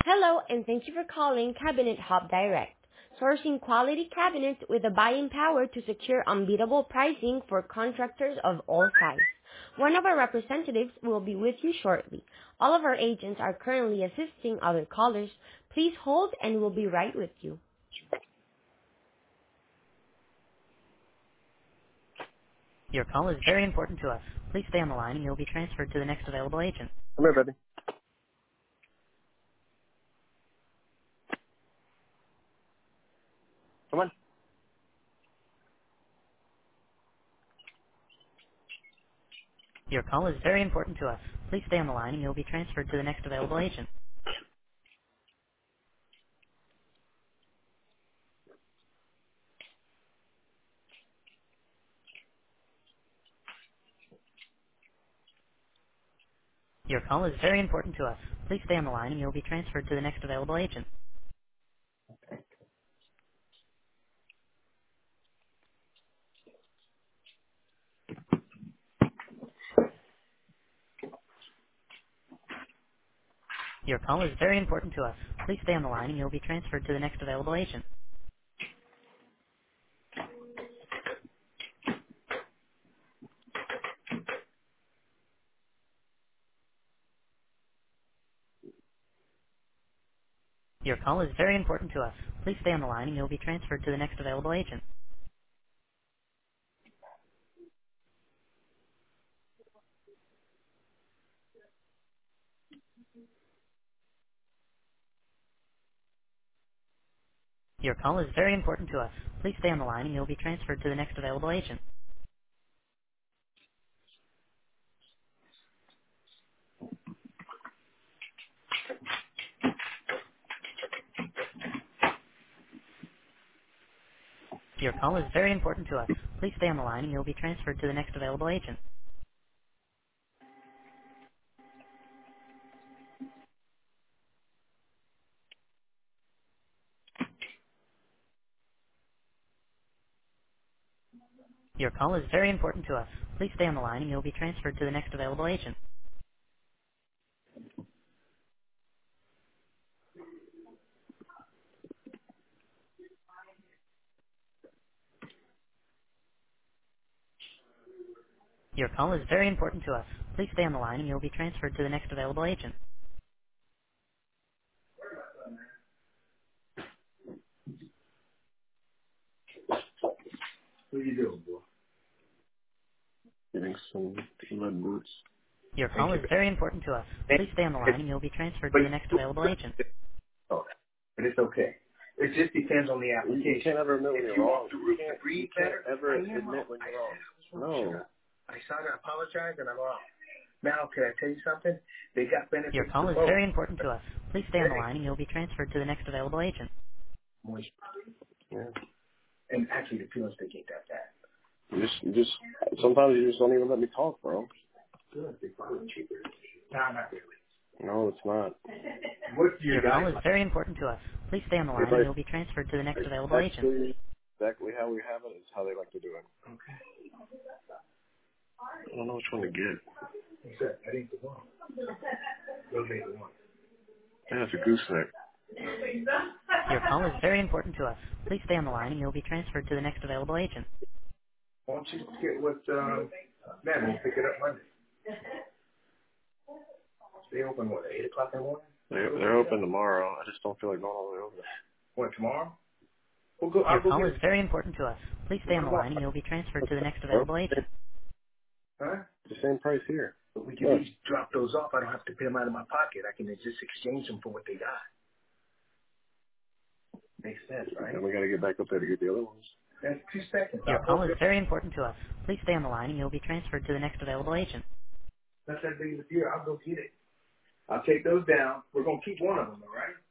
Hello, and thank you for calling Cabinet Hub Direct, sourcing quality cabinets with the buying power to secure unbeatable pricing for contractors of all sizes. One of our representatives will be with you shortly. All of our agents are currently assisting other callers. Please hold and we'll be right with you. Your call is very important to us. Please stay on the line and you'll be transferred to the next available agent. Come here, baby. Come on. Your call is very important to us. Please stay on the line and you'll be transferred to the next available agent. Your call is very important to us. Please stay on the line and you'll be transferred to the next available agent. Your call is very important to us. Please stay on the line and you'll be transferred to the next available agent. Your call is very important to us. Please stay on the line and you'll be transferred to the next available agent. Your call is very important to us. Please stay on the line and you'll be transferred to the next available agent. Your call is very important to us. Please stay on the line and you'll be transferred to the next available agent. Your call is very important to us. Please stay on the line and you'll be transferred to the next available agent. Your call is very important to us. Please stay on the line and you'll be transferred to the next available agent. What are you doing, boy? Getting some mud boots. Your call is very important to us. Please stay on the line and you'll be transferred to the next available agent. Oh, but it's okay. It just depends on the application. You can't ever admit when you're wrong. You can't ever admit when you're wrong. No. I started to apologize and I'm wrong. Now, can I tell you something? They got benefits. Your call is very important to us. Please stay on the line and you'll be transferred to the next available agent. Moist. Yeah. And actually, the peelings, they get that bad. You just, sometimes you just don't even let me talk, bro. Good. They probably cheaper. No, not really. No, it's not. Your call is very important to us. Please stay on the line and you'll be transferred to the next available agent. Exactly how we have it is how they like to do it. Okay. I don't know which one to get. That ain't the one. Those ain't the one. Yeah, it's a gooseneck. Your call is very important to us. Please stay on the line and you'll be transferred to the next available agent. Why don't you get with Matt and pick it up Monday? They open, what, 8 o'clock in the morning? They're open tomorrow. I just don't feel like going all the way over there. What, tomorrow? We'll go, Your call is very important to us. Please stay on the line and you'll be transferred to the next available agent. Huh? It's the same price here. But we can at least drop those off. I don't have to pay them out of my pocket. I can just exchange them for what they got. Makes sense, right? And we got to get back up there to get the other ones. That's 2 seconds. Your call is very important to us. Please stay on the line and you'll be transferred to the next available agent. That's that big of a deal. I'll go get it. I'll take those down. We're going to keep one of them, all right?